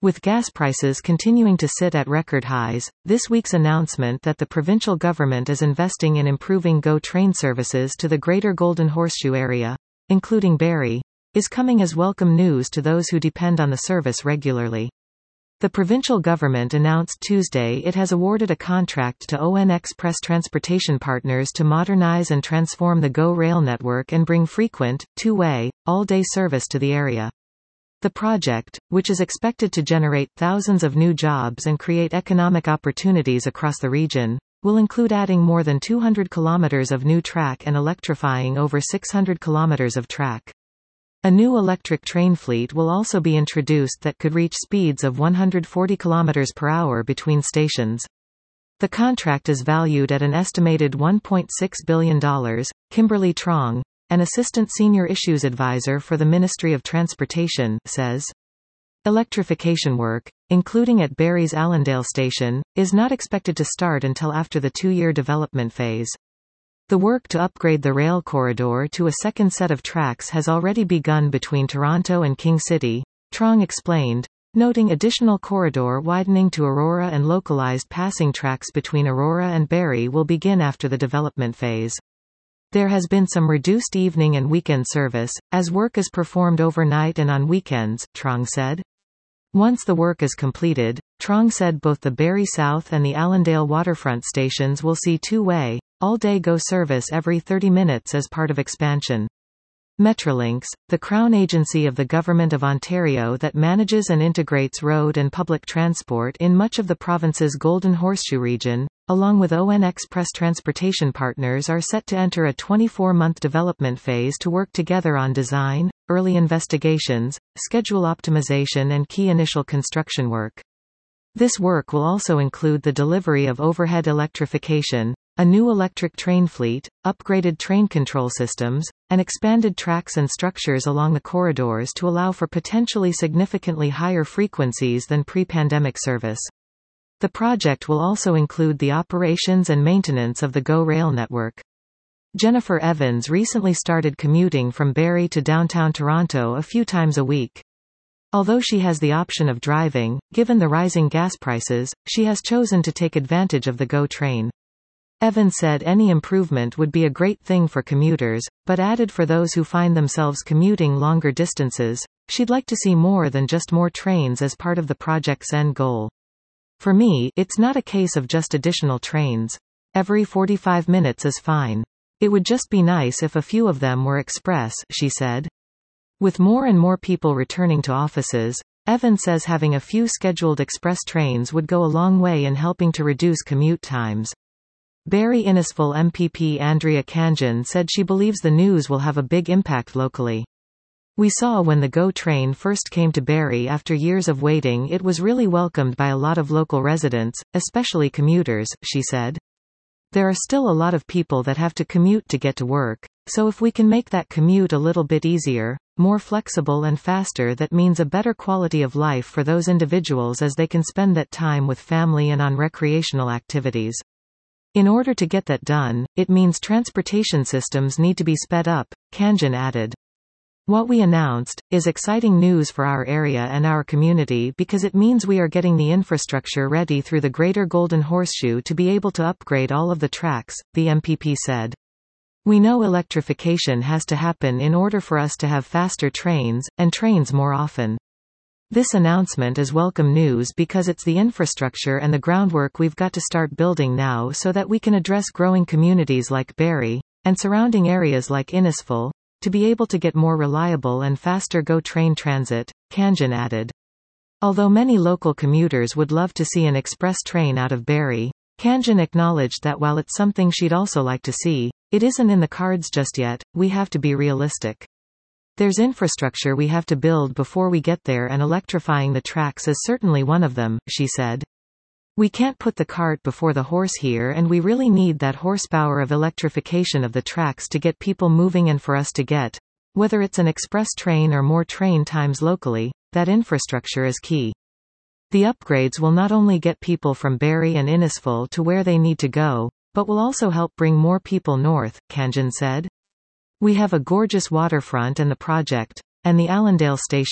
With gas prices continuing to sit at record highs, this week's announcement that the provincial government is investing in improving GO train services to the Greater Golden Horseshoe area, including Barrie, is coming as welcome news to those who depend on the service regularly. The provincial government announced Tuesday it has awarded a contract to ON Express Transportation Partners to modernize and transform the GO rail network and bring frequent, two-way, all-day service to the area. The project, which is expected to generate thousands of new jobs and create economic opportunities across the region, will include adding more than 200 kilometers of new track and electrifying over 600 kilometers of track. A new electric train fleet will also be introduced that could reach speeds of 140 km per hour between stations. The contract is valued at an estimated $1.6 billion. Kimberly Trong, an assistant senior issues advisor for the Ministry of Transportation, says, electrification work, including at Barrie's Allendale station, is not expected to start until after the two-year development phase. The work to upgrade the rail corridor to a second set of tracks has already begun between Toronto and King City, Trong explained, noting additional corridor widening to Aurora and localized passing tracks between Aurora and Barrie will begin after the development phase. There has been some reduced evening and weekend service, as work is performed overnight and on weekends, Trong said. Once the work is completed, Trong said both the Barrie South and the Allendale waterfront stations will see two-way, all-day GO service every 30 minutes as part of expansion. Metrolinx, the Crown agency of the Government of Ontario that manages and integrates road and public transport in much of the province's Golden Horseshoe region, along with ON Express Transportation Partners, are set to enter a 24-month development phase to work together on design, early investigations, schedule optimization and key initial construction work. This work will also include the delivery of overhead electrification, a new electric train fleet, upgraded train control systems, and expanded tracks and structures along the corridors to allow for potentially significantly higher frequencies than pre-pandemic service. The project will also include the operations and maintenance of the GO rail network. Jennifer Evans recently started commuting from Barrie to downtown Toronto a few times a week. Although she has the option of driving, given the rising gas prices, she has chosen to take advantage of the GO train. Evans said any improvement would be a great thing for commuters, but added for those who find themselves commuting longer distances, she'd like to see more than just more trains as part of the project's end goal. For me, it's not a case of just additional trains. Every 45 minutes is fine. It would just be nice if a few of them were express, she said. With more and more people returning to offices, Evans says having a few scheduled express trains would go a long way in helping to reduce commute times. Barrie Innisfil MPP Andrea Khanjin said she believes the news will have a big impact locally. We saw when the GO train first came to Barrie after years of waiting, it was really welcomed by a lot of local residents, especially commuters, she said. There are still a lot of people that have to commute to get to work, so if we can make that commute a little bit easier, more flexible and faster, that means a better quality of life for those individuals as they can spend that time with family and on recreational activities. In order to get that done, it means transportation systems need to be sped up, Khanjin added. What we announced is exciting news for our area and our community because it means we are getting the infrastructure ready through the Greater Golden Horseshoe to be able to upgrade all of the tracks, the MPP said. We know electrification has to happen in order for us to have faster trains, and trains more often. This announcement is welcome news because it's the infrastructure and the groundwork we've got to start building now so that we can address growing communities like Barrie, and surrounding areas like Innisfil, to be able to get more reliable and faster GO train transit, Khanjin added. Although many local commuters would love to see an express train out of Barrie, Khanjin acknowledged that while it's something she'd also like to see, it isn't in the cards just yet. We have to be realistic. There's infrastructure we have to build before we get there, and electrifying the tracks is certainly one of them, she said. We can't put the cart before the horse here, and we really need that horsepower of electrification of the tracks to get people moving and for us to get, whether it's an express train or more train times locally, that infrastructure is key. The upgrades will not only get people from Barrie and Innisfil to where they need to go, but will also help bring more people north, Khanjin said. We have a gorgeous waterfront and the project, and the Allendale station,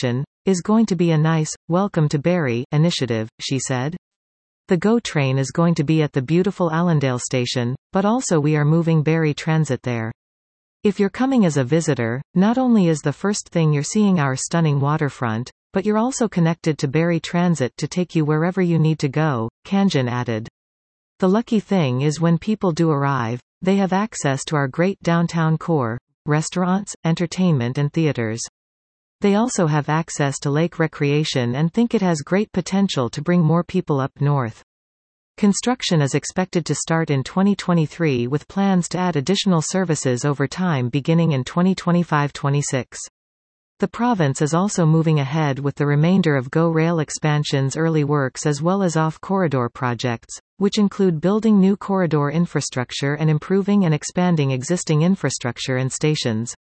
is going to be a nice, welcome to Barrie initiative, she said. The GO train is going to be at the beautiful Allendale station, but also we are moving Barrie Transit there. If you're coming as a visitor, not only is the first thing you're seeing our stunning waterfront, but you're also connected to Barrie Transit to take you wherever you need to go, Khanjin added. The lucky thing is when people do arrive, they have access to our great downtown core, restaurants, entertainment and theaters. They also have access to lake recreation and think it has great potential to bring more people up north. Construction is expected to start in 2023 with plans to add additional services over time beginning in 2025-26. The province is also moving ahead with the remainder of GO Rail expansion's early works as well as off-corridor projects, which include building new corridor infrastructure and improving and expanding existing infrastructure and stations.